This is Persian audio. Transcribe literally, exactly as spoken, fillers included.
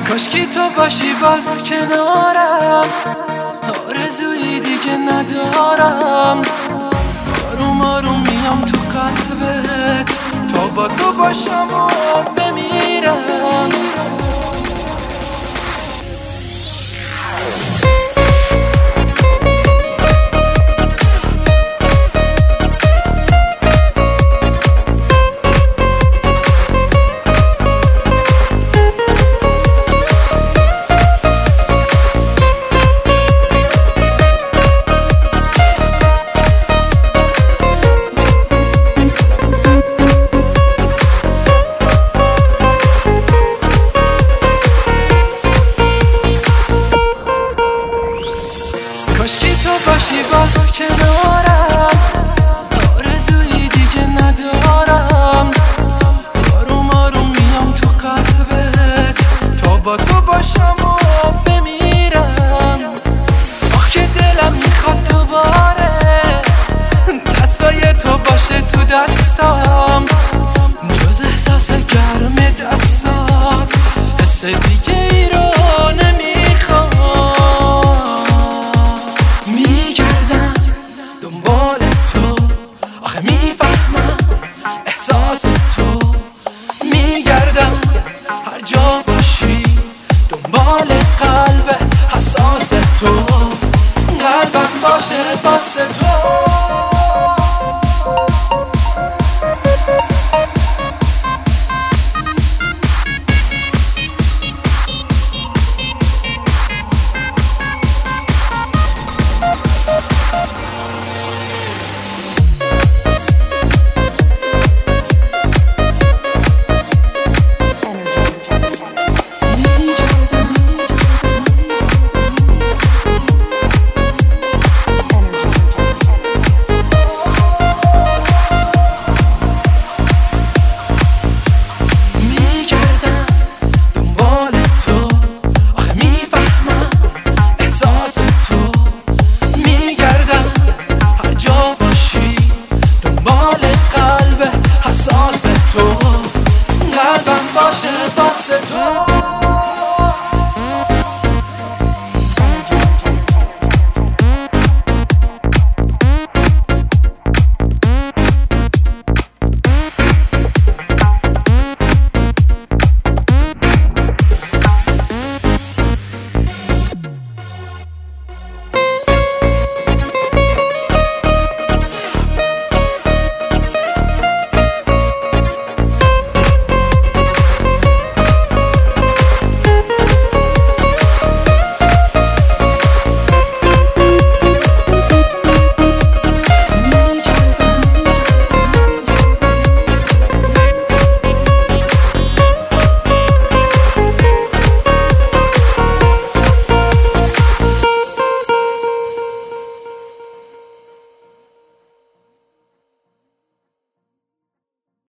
کاشکی تو باشی باز کنارم، آرزویی دیگه ندارم. آروم آروم میام تو قلبت تا با تو باشم و بمیرم. کاشکی تو باشی باز کنارم، آرزویی دیگه ندارم. آروم آروم میام تو قلبت تا با تو باشم و بمیرم. آخ که دلم میخواد دوباره دستای تو باشه تو دستام، جز احساس گرم دستات حس دیگه ای رو نمیخوام. میگردم دنبال تو، آخه میفهمم احساس تو. میگردم هر جا باشی دنبال قلب حساس تو. قلبم باشه واسه